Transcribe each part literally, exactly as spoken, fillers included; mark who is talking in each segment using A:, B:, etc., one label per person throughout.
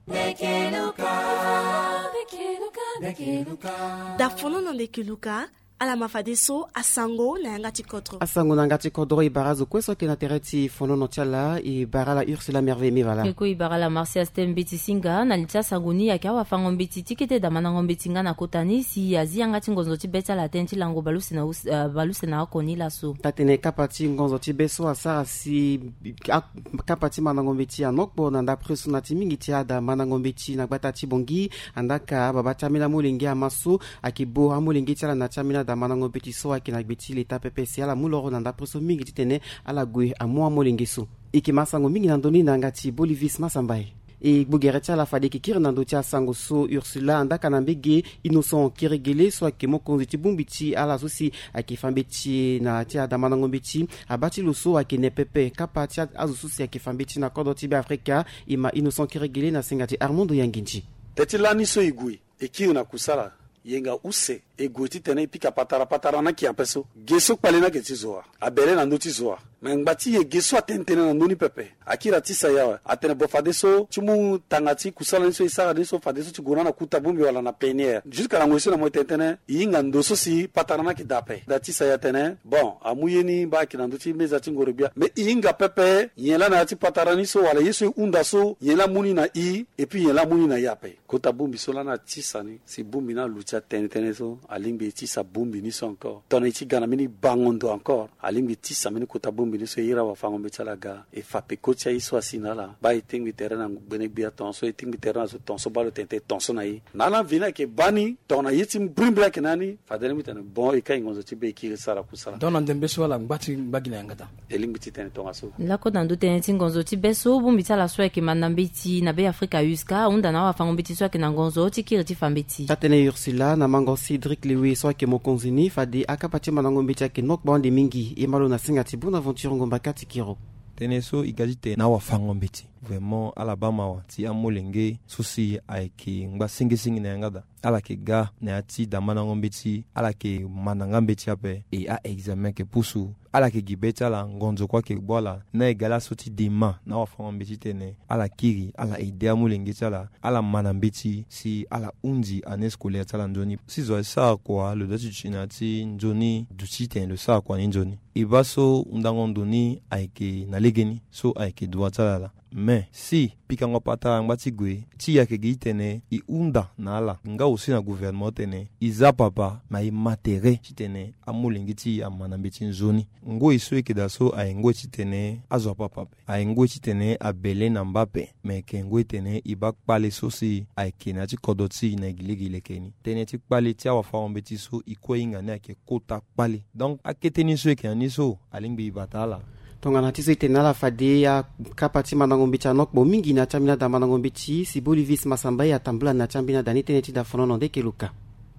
A: Da fono na Ndekeluka ala mafadeso asango na ngati kodro
B: asango na ngati kodro ibarazo kweso ke na tereti fono no tiala ibarala Ursula Merveille mivala
C: keko ibarala Marcia Stembiti singa na litsa sangoni ya kawa fango mbiti tikete da manango mbitinga na kotani si azi ngati ngonzo tibeta la tenti lango baluse na uh, baluse na koni laso
B: tatene kapati ngonzo tibeso asara si kapati manango mbiti anokbo na ndapre sunati mingi tiada manango mbiti na gbata tibongi andaka babata mila mulingi amaso akibo amulingi tiala na chamina da manango mbiti so akina gbiti leta P P C ala muloro na ndapre so mingi titene ala gwe amwa mulingi so ikimasango mingi nandoni na ngati Bolivis Masambai e bugeretia la fade kikiri nando tia sango so Ursula andaka na mbege innocent kiregele so akemo konziti bumbiti ala sosi akifambeti na tia damanango mbiti abati loso akene pepe kapa tia azususi akifambeti na kodo tibe Afrika ima innocent kiregele na singati Armando Yanginji
D: tetilani so igui eki na kusala yenga use egoti tene pika patara patara na kiampeso geso palena ke tizoa abele na ndoti zoa mengbati ye geso atentene na ndoni pepe akira tisa yawa atene bofadeso chumu tangati kusala nso isara deso fadeso chugona na kutabumbi wala na penier jusqu'à la moisson na moitentene yinga ndoso si patara na kidape da tisa ya tene bon amuyeni ba kina ndoti meza tingorobia me yinga pepe yela na ti patara ni so wala yeso unda so yela muni na i et puis yela muni na yape kutabumbi sola na tisa ni si bumbi na lucha tentene so alimbi tisa bumbi ni so encore tona ti gana mini bangondo encore alimbi tisa mini kutabumbi ni so yira wa fango betalaga e fape kocha iso asinala ba itingi terana benebia tonso itingi terana so tonso balo tente tonso na yi nala vina ke bani tona yitim brimbla ke nani fadele mitane bon e kai ngonzo tibe ki sara kusala
E: dona ndembe so la ngati bagina ngata
D: elimbi titene tonga so
C: la ko nando tene ngonzo tibe so bumbita la so ke manambiti na be Afrika yuska unda na wa fango biti so ke na ngonzo tikiri tifambiti
B: tatene Ursula na mango Cedric Lewi so ke mokonzini fade akapati manango mbiti ke nok bande mingi e malo na singati bona aventure ngomba kati kiro
F: teneso igajite na wa fango mbiti vraiment Alabama wa ti amolenge susi aiki ngba singi singi na ngada ala ke ga na ati da manango mbiti ala ke mananga mbiti ape e a examen ke pusu ala ke gibeta la ngonzo kwa ke bola na egala soti dima na wa fango mbiti tene ala kiri ala idea molenge tala ala manambiti si ala undi ane scolaire tala njoni si zo sa kwa le dati chinati njoni duti ten le sa kwa njoni ibaso undango ndoni aike na legeni so aike dua tala la mais si pikango pata ngati gwe ti ya ke gitene i unda na ala nga aussi na gouvernement tene iza papa ma i matere titene amulingi ti amanambiti nzoni ngo iso ekeda so a ngo titene azo papa a ngo titene abele na mbape mais ke ngo tene ibak pale so si a kena ti kodoti na giligile keni tene ti pale ti awa fa mbeti so iko inga na ke kota pale donc aketeni so ekeni so alingbi batala
B: tongana tiso itenala fade ya kapati manango mbiti anokbo mingi na chamina da manango mbiti si Bolivis Masambai atambula na chambina da niteneti da fono Ndekeluka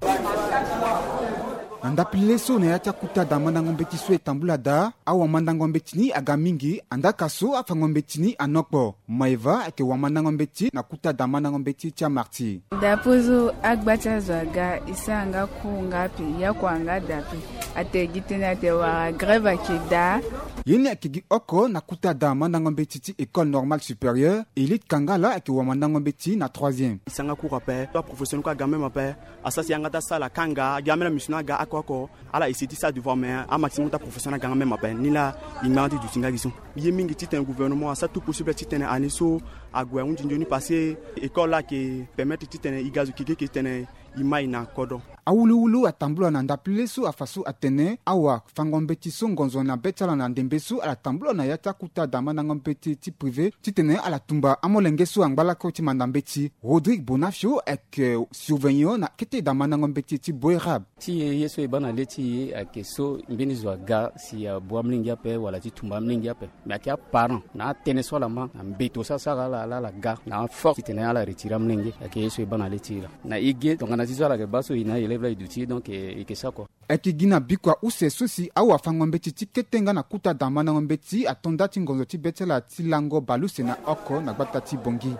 G: andapile so na yacha kuta da manango mbeti so etambula da awa manango mbeti ni aga mingi andaka so afango mbeti ni anokbo maiva ake wa manango mbeti na kuta da manango mbeti tia marti
H: dapozo agbacha zwaga isanga ku ngapi ya kwanga dapi ate gitena te wa grève akida
G: yeni akigi oko na kuta da manango mbeti ti école normale supérieure élite kangala ake wa manango mbeti na troisième
I: isanga ku rappel to professionnel ka gamme mape asasi anga ta sala kanga gamela misuna ga akoko ala isiti sa devoir mais a maximum ta professionnel gamme mape ni la imandi du singa gisu yemingi ti ten gouvernement ça tout possible ti ten aniso agwa unji njoni passer école là qui permettre ti ten igazu kike ki ten imaina kodo
G: awuluwulu atambula na ndapile so afasu atene awa fango mbeti so ngonzo na betala na ndembe so ala tambula na yata kuta dama na mbeti ti privé ti tene ala tumba amolenge so angbala ko ti mandambeti Rodrigue Bonafio ek surveillant na kete dama na mbeti ti boerab
J: ti yeso ibana leti akeso mbini zwa ga si boa mlingi ape wala ti tumba mlingi ape mais akia parent na tene so la ma mbeto sa sa la la la ga na fort ti tene ala retira mlingi ake yeso ibana leti la na ige donc na ti so la ke baso ina élève là du donc et que ça quoi
G: ekigina bikwa use susi awa fango mbeti ti ketenga na kuta dama na mbeti atonda ti ngonzo ti betela ti lango baluse na oko na gbata ti bongi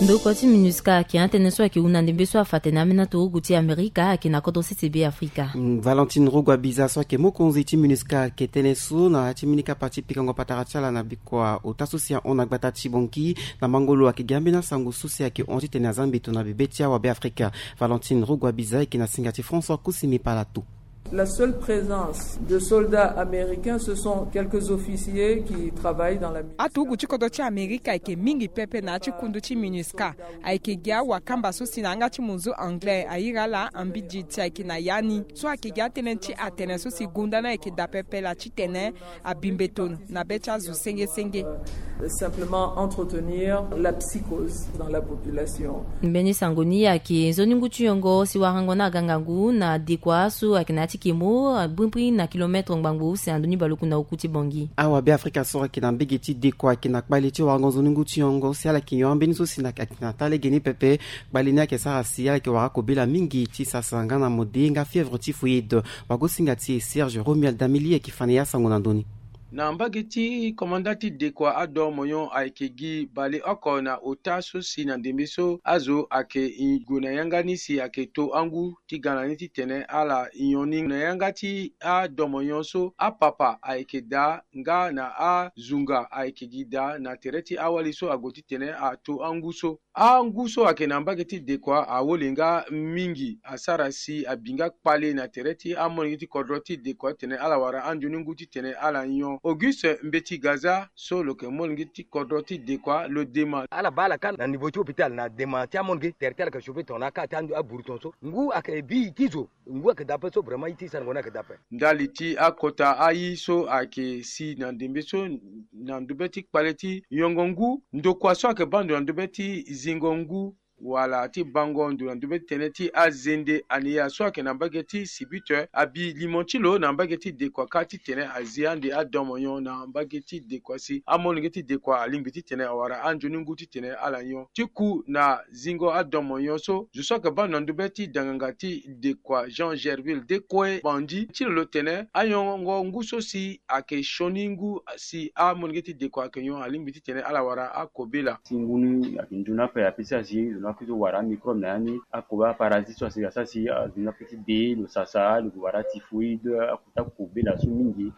C: ndoko ti minuska ki antene so ki una ndembe so afatena mena to guti Amerika ki na kodo C C B Afrika.
B: Mm, Valentine Rogwa biza so ke mokonzi ti minuska ke tenesu na ti minika parti pikango patarachala na bikwa otasusia ona gbata ti bonki na mangolo akigambe na sango susia ki onti tena zambi to na bebetia wa be Afrika. Valentine Rogwa biza ki na singati François Kusimi Palatou.
K: La seule présence de soldats américains, ce sont quelques officiers qui travaillent dans la mine.
L: Atugu chikodo cha Amerika ike mingi pepe na chikundu chi MINUSCA aike gya wakamba so sinanga chi munzu anglais airala ambiji tia na yani so ake gya tenen chi atene so sigunda na ike da pepe la chi tene abimbeton na becha zu senge senge.
K: Simplement entretenir la psychose dans la population.
C: Mbeni sangoni yake zoningu chiyongo siwarango na gangangu na dikwa su akinati kimo bumpri na kilometre ngbangu se andoni baluku na ukuti bongi.
B: Awa be Afrika sora ki na mbegeti dikwa ki na kbaliti warango zoningu chiyongo si ala kinyo ambeni so sina akina tale geni pepe balina ke sara si ala ke warako bela mingi ti sasanga na modenga fièvre typhoïde wagosinga ti Serge Romuald Damili ki fane ya sango na ndoni.
M: Na mbageti komandati dekwa ado moyon aikegi bale oko na ota sosi na ndembeso azo ake iguna yangani si ake to angu ti ganani ti tene ala inyoni na yangati ado moyon so a papa aike da nga na a zunga aikegi da na tereti awali so agoti tene a to angu so a angu so ake na mbageti dekwa a wolenga mingi asara si abinga kpale na tereti a moniti kodroti dekwa tene ala wara anjunungu ti tene ala nyon Auguste Mbeti Gaza solo ke molngiti kodoti de quoi le dema
N: ala bala kan na niveau hôpital na dema ti amongi tertel ka chauffeur tona ka tandu aburton so ngu ake bi tizo ngu ake dape so vraiment iti san ngona ke dape
M: ndaliti akota ayi so ake si na dembe so na ndubeti paleti yongongu ndokwa so ake bando na ndubeti zingongu wala ti bango ndu ndube teneti azende aniya so ke na bageti sibute abi limonchilo na bageti de kwa kati tene aziande adomonyo na bageti de kwa si amoningeti de kwa alimbiti tene awara anjoningu ti tene alanyo tiku na zingo adomonyo so je so ke ban ndube ti dangangati de kwa Jean Gerville de kwe bandi chilo tene ayongo nguso si ake shoningu si amoningeti de kwa kenyo alimbiti tene alawara akobela
O: tingunu akinduna pe apisa si kitu wara microbe nani akoba parasite so sasa si zina petit b le sasa le wara typhoïde akuta kubela so mingi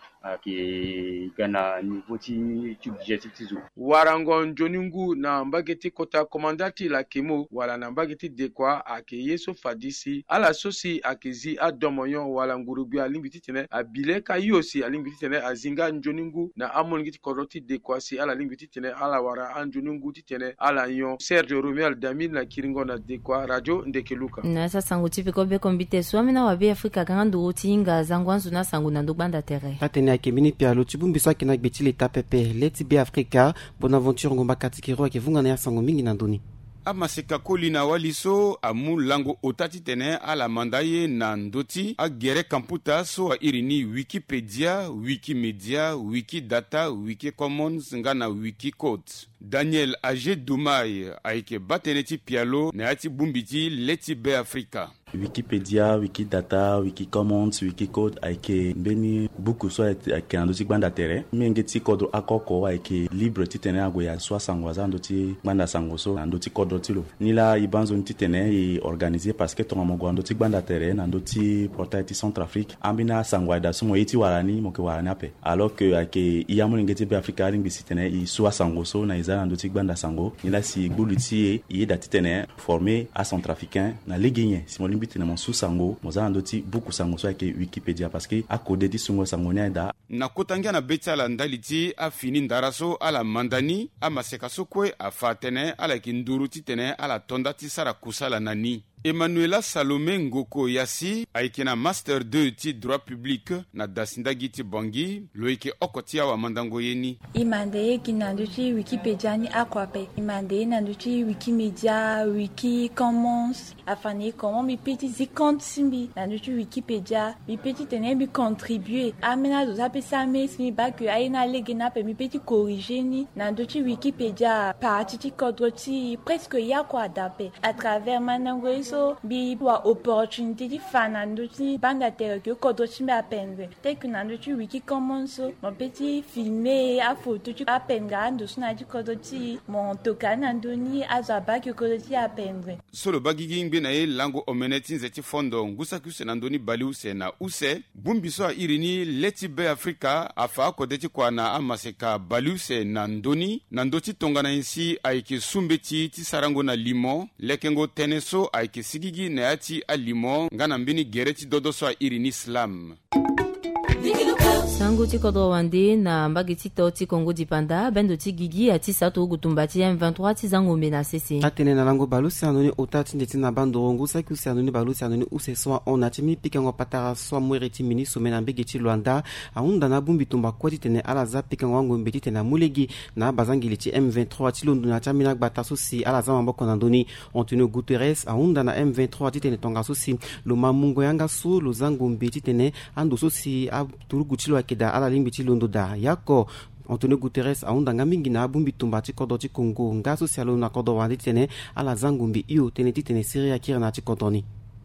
O: ke kana niveau ti tu digestif tizo
M: warango njoningu na mbageti kota commandati la kemo wala na mbageti de kwa ake yeso fadisi ala sosi akezi adomoyon wala ngurubi alimbiti tene abile kayosi alimbiti tene azinga njoningu na amongiti koroti de kwa si ala limbiti tene ala wara anjoningu ti tene ala yon Serge Romuald Damili na kiringo na dekwa radio ndekeluka
C: na sa sango tipiko be kombite swami na wabe Afrika kandu tinga zangwanzu na sango na ndobanda tere
B: atene akemini pialo tibumbi so akina gbetile tapepe leti be Afrika Bonaventure ngomba katikiro ke vunga na sango mingi na ndoni
P: amaseka koli na waliso amu lango otati tene ala mandaye na ndoti a gere kamputa so a irini Wikipedia, Wikimedia, Wikidata, Wikicommons nga na Wikicode. Daniel Age Dumai aike bateneti pialo na ati bumbiti leti be Afrika.
Q: Wikipedia, Wikidata, Wikicommons, Wikicode aike beni buku so aike andoti gbanda tere. Mengeti kodo akoko aike libre titene agoya so sangwaza andoti gbanda sango so andoti kodo tilo. Nila ibanzo ntitene i organisé parce que ton amogo andoti gbanda tere andoti portail ti Centrafrique. Ambina sangwada sumo iti warani moke warani ape. Alors que aike iyamo ngeti be Afrika ringi sitene i so sango so na izana andoti gbanda sango. Nila si buluti i datitene formé à Centrafricain na leguinye. Simoli bitene mon sous sango moza andoti buku sango so ake Wikipedia parce que akode di sungo sango da
P: na kotangia na betala ndaliti a fini ndaraso ala mandani a maseka sokwe a fatene ala kinduruti tene ala tondati sara kusala nani Emmanuela Salome Ngoko Yasi aikena master deux ti droit public na dasindagi ti bangi loike okotia wa mandango yeni
R: imande kinanduchi Wikipedia ni akwape imande nanduchi Wikimedia Wikicommons afani comment mi petit zi compte simbi nanduchi Wikipedia mi petit tene bi contribuer amena do zape same simi ba que aina legena pe mi petit corriger ni nanduchi Wikipedia parti ti kodroti presque ya kwa dape à travers mandango so bi wa opportunity di fanando ti banda terre que kodo ti me apendre te que nando ti wiki commons so mon petit filmer a photo ti apendre ando sna di kodo ti mon toka nando ni azaba que kodo ti apendre
P: solo bagigi ngbe na ye lango omeneti nzeti fondo ngusa kuse nando ni baliu se na use bumbiso a irini leti be Afrika afa kodeti kwa na amaseka baliu se nandoni nandoti tongana insi aike sumbeti ti sarango na limon lekengo teneso aike sigigi na yati a limon ngana mbini gereti dodoso a irini slam
C: sango ti kodro wande na mbagi ti to ti Congo di Panda bendo ti gigi ati sato gutumba ti M vingt-trois ti zango mena sese
B: atene na lango balu si anoni otati ndeti na bando rongo saki usi anoni balu si anoni use soa ona ti mi pikengo patara soa mwere ti mini so mena mbegi ti Luanda aunda na bumbi tumba kwa ti tene ala za pikengo wango mbeti tene mulegi na bazangili ti M vingt-trois ti londo na chamina gbata so si ala za mamboko na ndoni Antonio Guterres aunda na M vingt-trois ti tene tonga so si lo mamungo yanga so lo zango mbeti tene ando so si a turugu ti lo akeda ala limbi ti londo da yako Antonio Guterres aunda nga mingi na bumbi tumba ti kodo ti Congo nga so si alo na kodo wandi tene ala zangumbi iyo tene ti tene Syria kira na ti kodoni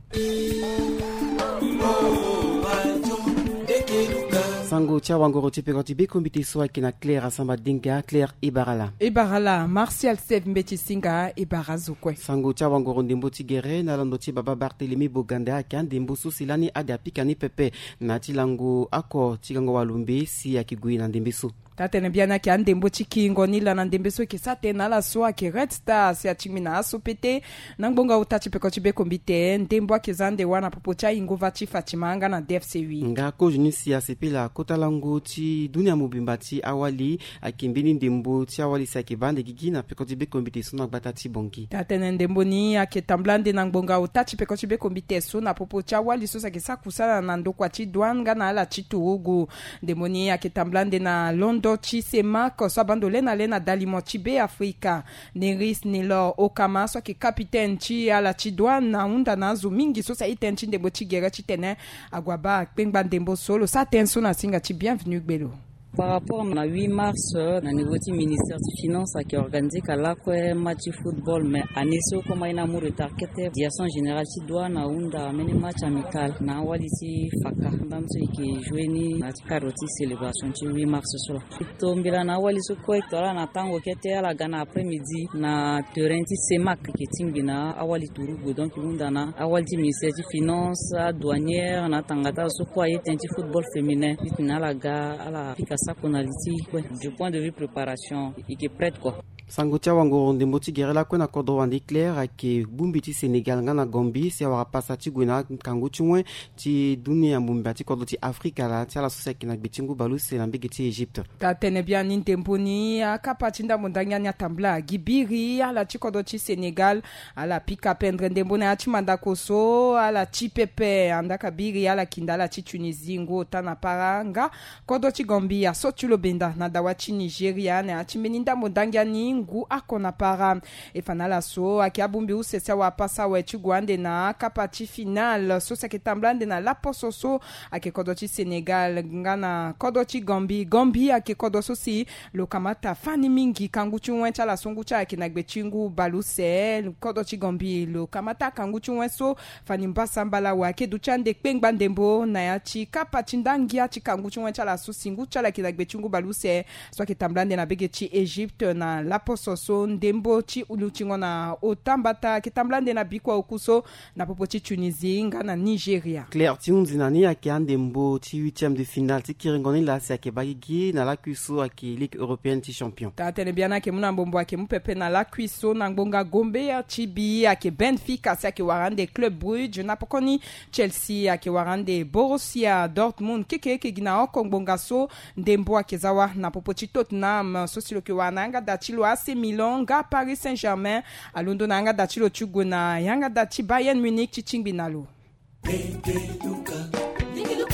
B: sango tia wangoro ti peko ti be kombite so ayeke na Claire asamba dinga Claire Ibarala
L: Ibarala Martial Sef mbeti singa Ibara zokwe
B: sango tia wangoro ndembo ti gere na lando ti baba Barthélemy Bogande ayeke andembo so si lani ade apika ni pepe na ti lango ako ti gango walumbe si ayeke gue na ndembe so
L: tatene biana ki andembo ti kingo ni la na ndembe so ki sa tena la so ayeke Red Stars ya ti mi na aso pete na ngbonga uta ti peko ti be kombite ndembo ayeke za nde wana popo ti ahingova ti Fatima anga na D F C huit
B: nga kozo ni si asepela kota lango ti dunia mobimba ti awali ayeke mbeni ndembo ti awali si ayeke bande gigi na peko ti be kombite so na gbata ti bongi
L: tatene ndembo ni ayeke tambla nde na ngbonga uta ti peko ti be kombite so na popo ti awali so si ayeke sa kusala na ndokua ti douane nga na ala ti turugu ndembo ni ayeke tambla nde na London Chi Semak so abando lena lena dalimo ti be Afrika Neris Nilo Okama so ki capitaine ti ala ti douane na unda na azo mingi so sa iten ti ndembo ti gere ti tene agwaba kpengba ndembo solo sa ten so na singa ti bienvenue gbelo.
S: Par rapport à huit mars, na niveau du ministère des Finances qui a organisé un match de football, mais à Nesso, comme il y a un retard, direction générale qui doit na unda mener match amical, na walisi faka, même ceux qui jouent ni na caroti célébration du huit mars solo. Tombila na walisu ko ektora na tango kete ala gana après-midi na terrain ti Semak qui timbina awali turugo donc unda na awali du ministère des Finances, douanière na tangata so ko ayete ti football féminin, na la ga ala pika ça qu'on a ici, ouais, du point de vue préparation, il est prêt quoi.
B: sango tia wangoro ndembo ti gere la kue na kodro wandi Claire ayeke bumbi ti Sénégal nga na Gambie si awara pasa ti gue na kango ti ngwe ti dunia mbumbi ti kodro ti Afrika la ti ala so si ayeke na gbe ti ngu balu se na mbege ti Égypte
L: tatene bia ni ndembo ni akapa ti ndambo ndanga ni atambla gibiri ala ti kodro ti Sénégal ala pika pendre ndembo na ya ti mandako so ala ti pepe andaka biri ala kinda ala ti Tunisie ngu ta na para nga kodro ti Gambie aso ti lo benda na dawa ti Nigeria na ya ti mbeni ndambo ndanga ni ngu akona para e fanala so aki abumbi usese wa pasa we ti guande na kapati final so sake tamblande na la poso so ake kodo ti Sénégal ngana kodo ti Gambie Gambie ake kodo so si lo kamata fani mingi kangu ti wen cha la songu cha ake na gbe chingu baluse kodo ti Gambie lo kamata kangu ti wen so fani mbasa mbala wa ake du chande kpengba ndembo na ya ti kapati ndangia ti kangu ti wen cha la so singu cha la ake na gbe chingu baluse so ake tamblande na bege ti Égypte na la poso so ndembo ti uluchingo na otambata kitamblande na bikwa okuso na popo ti Tunisie nga na Nigeria
B: Claire ti unzi na ni ayeke andembo ti huitième de finale ti kirengoni la si ayeke bagi gi na lakui so ayeke ligue européenne ti champion
L: tatene bia na yeke mu na mbombo ayeke mu pepe na lakui so na ngbonga Gombe ti bi ayeke Benfica si ayeke wara ande Club Brugge na poko ni Chelsea ayeke wara ande Borussia Dortmund keke yeke gi na oko ngbonga so ndembo ayeke za wara na popo ti Tottenham so si lo yeke wara na yanga da ti lo A C Milan nga Paris Saint-Germain alondo na yanga da ti lo ti gue na yanga da ti Bayern Munich ti tingbi na lo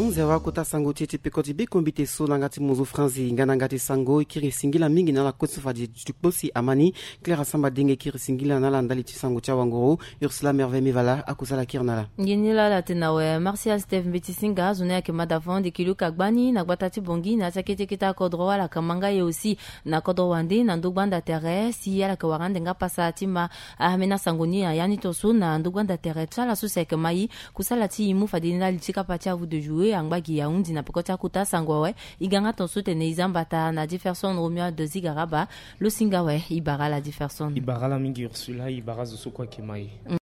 B: onze wa kota sango tete pekoti be kombite so nangati muzo franzi ngana ngati sango ikiri singila mingi na la kotso fadi tukposi amani Claire Samba denge kiri singila na la ndali tisango cha wangoro Ursula Merveille Mivala akusala kirnala
C: ngenila la tenawe Martial Steve Mbitisinga zone yake madafon de kilu kagbani na gbatati bongi na sakete kita kodro wala kamanga ye aussi na kodro wande na ndubanda terre si yala ka warande nga pasati ma amena sangoni yani toso na ndubanda terre tsala so seke mai kusala ti imu fadi na litika pacha vous de jouer angbagi ya undi na pekota kuta sangwawe iganga toso tene izambata na Jefferson Romeo de Zigaraba lo singawe ibara la Jefferson
T: ibara la mingi Ursula ibara zo so kwa kimai